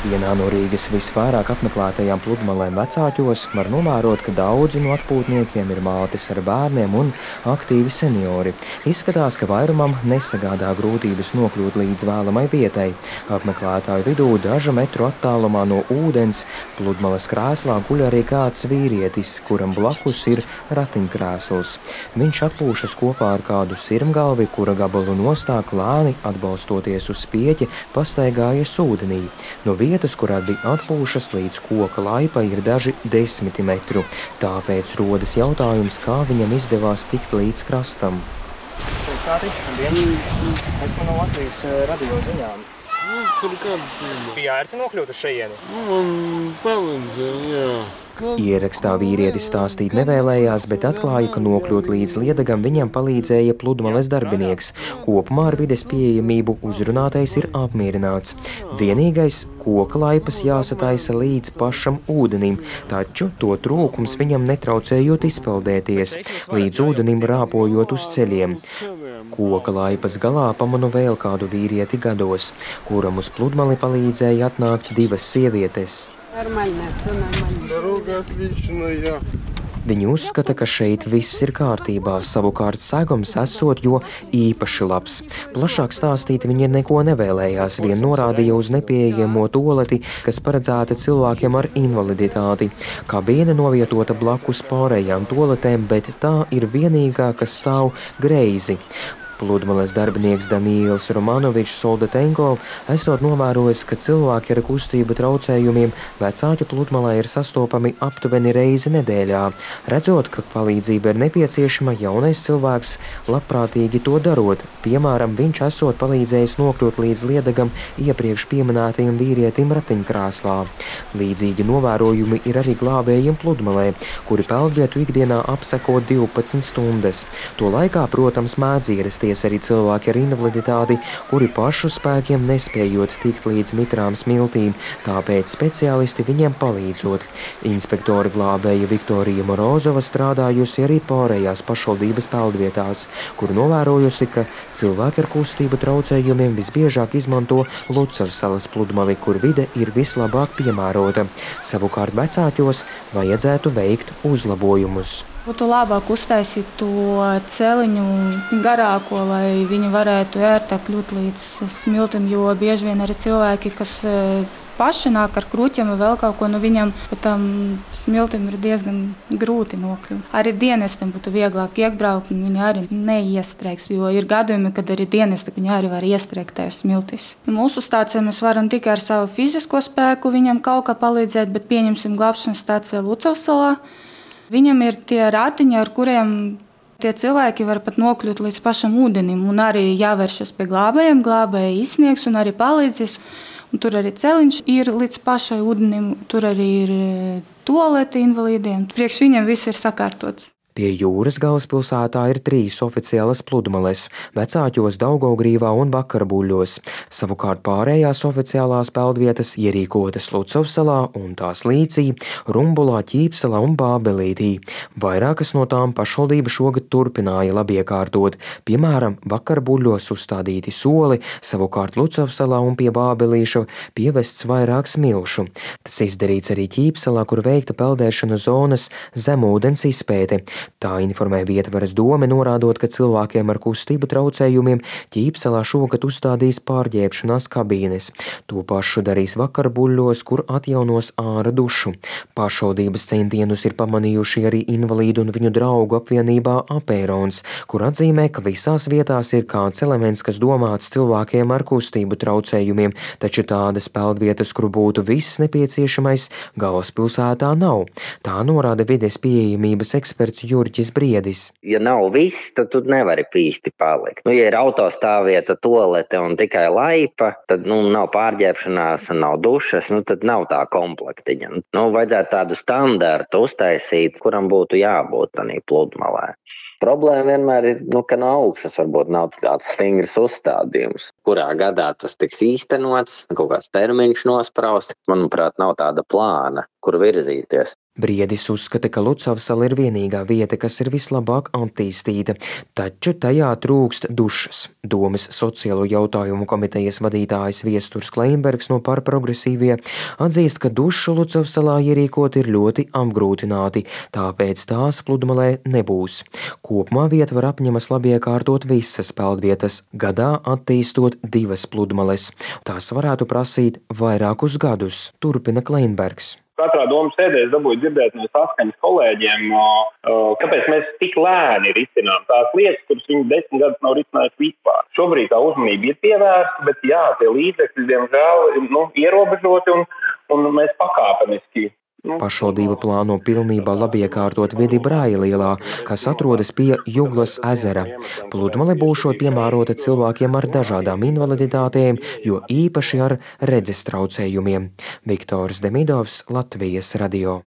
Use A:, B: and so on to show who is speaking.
A: Vienā no Rīgas visvairāk apmeklētajām pludmalēm Vecāķos var novērot, ka daudzi no atpūtniekiem ir mātes ar bērniem un aktīvi seniori. Izskatās, ka vairumam nesagādā grūtības nokļūt līdz vēlamai vietai. Apmeklētāju vidū dažu metru attālumā no ūdens pludmales krēslā guļ arī kāds vīrietis, kuram blakus ir ratiņkrēsls. Viņš atpūšas kopā ar kādu sirmgalvi, kura gabalu nostāk lēni, atbalstoties uz spieķi, pastaigājies ūdenī. No vietas, kurā bija atpūšas, līdz koka laipai ir daži 10 metru. Tāpēc rodas jautājums, kā viņam izdevās tikt līdz krastam. Kādi? Esmu no Latvijas radio ziņām. Bija ērti nokļūt uz šejieni?
B: Man palīdzēja, jā.
A: Ierakstā vīrietis stāstīt nevēlējās, bet atklāja, ka nokļūt līdz Liedagam viņam palīdzēja pludmales darbinieks. Kopumā ar vides pieejamību uzrunātais ir apmierināts. Vienīgais – koka laipas jāsataisa līdz pašam ūdenim, taču to trūkums viņam netraucējot izpeldēties, līdz ūdenim rāpojot uz ceļiem. Koka laipas galā pamanu vēl kādu vīrieti gados, kuram uz pludmali palīdzēja atnākt 2 sievietes. Viņi uzskata, ka šeit viss ir kārtībā, savukārt segums esot jo īpaši labs. Plašāk stāstīt viņi neko nevēlējās, vien norādīja uz nepieejamo tualeti, kas paredzēta cilvēkiem ar invaliditāti. Kabīne novietota blakus pārējām tualetēm, bet tā ir vienīgā, kas stāv greizi. Pludmales darbinieks Daniels Romanovičs Soldatenko esot novērojis, ka cilvēki ar kustību traucējumiem Vecāķu pludmalē ir sastopami aptuveni reizi nedēļā. Redzot, ka palīdzība ir nepieciešama, jaunais cilvēks labprātīgi to darot. Piemēram, viņš esot palīdzējis nokļūt līdz Liedagam iepriekš pieminētajam vīrietim ratiņkrēslā. Līdzīgi novērojumi ir arī glābējiem pludmalē, kuri peldvietu ikdienā apseko 12 stundas. To laikā, protams, mēdz ierasties arī cilvēki ar invaliditāti, kuri pašu spēkiem nespējot tikt līdz mitrām smiltīm, tāpēc speciālisti viņiem palīdzot. Inspektori glābēja Viktorija Morozova strādājusi arī pārējās pašvaldības peldvietās, kur novērojusi, ka cilvēki ar kustību traucējumiem visbiežāk izmanto Lucavsalas pludmali, kur vide ir vislabāk piemērota. Savukārt Vecāķos vajadzētu veikt uzlabojumus.
C: Būtu labāk uztaisīt to celiņu garāko, lai viņi varētu ērtāk kļūt līdz smiltim, jo bieži vien arī cilvēki, kas paši nāk ar kruķiem vai vēl kaut ko, no viņam pa tam smiltim ir diezgan grūti nokļūt. Arī dienestiem būtu vieglāk iebraukt, un viņi arī neiestrēgs, jo ir gadījumi, kad arī dienesti viņi arī var iestrēgt tajos smiltis. Mūsu stācijā mēs varam tikai ar savu fizisko spēku viņam kaut kā palīdzēt, bet pieņemsim glābšanas stācijā Lucavsalā. Viņam ir tie ratiņi, ar kuriem tie cilvēki var pat nokļūt līdz pašam ūdenim, un arī jāvēršas pie glābējiem, glābēji izsniegs un arī palīdzēs. Un tur arī celiņš ir līdz pašai ūdenim, tur arī ir tualeti invalīdiem. Priekš viņiem viss ir sakārtots.
A: Pie jūras galvaspilsētā ir 3 oficiālas pludmales – Vecāķos, Daugavgrīvā un Vakarbuļļos. Savukārt pārējās oficiālās peldvietas ierīkotas Lucavsalā un tās līcī, Rumbulā, Ķīpsalā un Bābelītī. Vairākas no tām pašvaldība šogad turpināja labiekārtot. Piemēram, Vakarbuļļos uzstādīti soli, savukārt Lucavsalā un pie Bābelīša pievests vairāk smilšu. Tas izdarīts arī Ķīpsalā, kur veikta peldēšana zonas zemūdens izpēte. Tā informē Vietvaras dome, norādot, ka cilvēkiem ar kustību traucējumiem Ķīpsalā šogad uzstādīs pārģērbšanās kabīnes. To pašu darīs Vakarbuļļos, kur atjaunos āra dušu. Pašvaldības centienus ir pamanījuši arī invalīdu un viņu draugu apvienībā Apērons, kur atzīmē, ka visās vietās ir kāds elements, kas domāts cilvēkiem ar kustību traucējumiem, taču tādas peldvietas, kur būtu viss nepieciešamais, galvaspilsētā nav. Tā norāda vides pieejamības eksperts Jurģis Briedis.
D: Ja nav viss, tad tu nevari īsti palikt. Ja ir autostāvvieta, tualete un tikai laipa, tad nav pārģērbšanās un nav dušas, tad nav tā komplektiņa. Vajadzētu tādu standartu uztaisīt, kuram būtu jābūt tādā pludmalē. Problēma vienmēr ir, ka no augšas varbūt nav tāds stingrs uzstādījums, kurā gadā tas tiks īstenots, kaut kāds termiņš nospraust. Manuprāt, nav tāda plāna, kur virzīties.
A: Briedis uzskata, ka Lucavsala ir vienīgā vieta, kas ir vislabāk attīstīta, taču tajā trūkst dušas. Domes sociālo jautājumu komitejas vadītājs Viesturs Kleinbergs no Pārprogresīvie atzīst, ka dušu Lucavsalā ierīkot ir ļoti apgrūtināti, tāpēc tās pludmalē nebūs. Kopumā vietvaru apņemas labi iekārtot visas peldvietas, gadā attīstot 2 pludmales. Tās varētu prasīt vairākus gadus, turpina Kleinbergs.
E: Katrā domas sēdē es dabūju dzirdēt no Saskaņas kolēģiem, kāpēc mēs tik lēni risinām tās lietas, kuras viņi 10 gadus nav risinājuši vispār. Šobrīd tā uzmanība ir pievērsta, bet jā, tie līdzekļi, diemžēl, ir ierobežoti un mēs pakāpeniski.
A: Pašvaldība plāno pilnībā labi iekārtot vidi Brājalielā, kas atrodas pie Juglas ezera. Pludmale būšot piemērota cilvēkiem ar dažādām invaliditātēm, jo īpaši ar redzes traucējumiem. Viktors Demidovs, Latvijas radio.